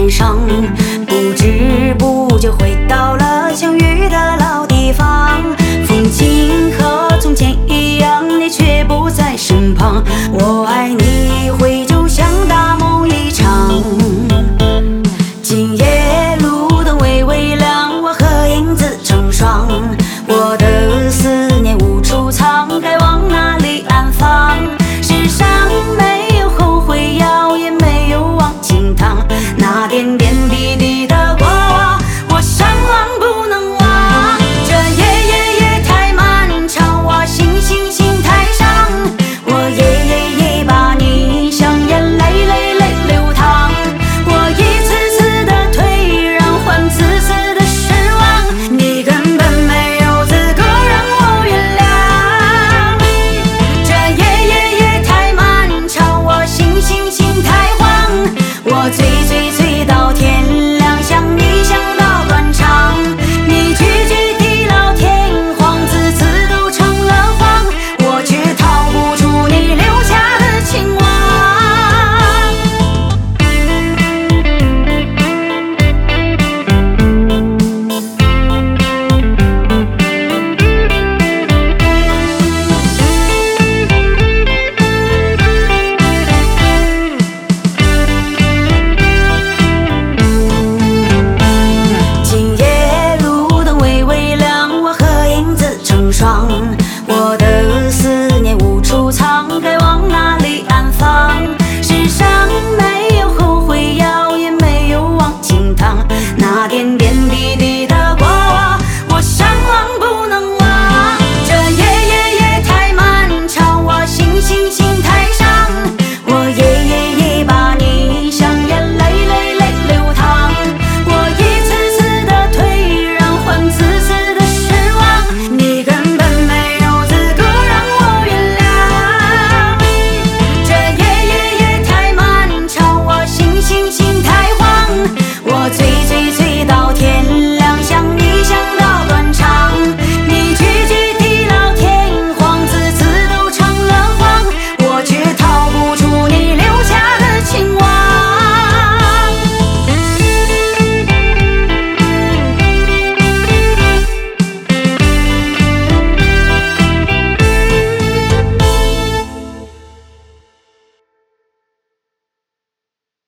上，不知不觉回到了相遇的老地方。风景和从前一样，你却不在身旁。我爱你会就像大梦一场。今夜路灯微微亮，我和影子成双。我的思念无处藏，该往哪里安放？世上没有后悔药，也没有忘情汤。那点点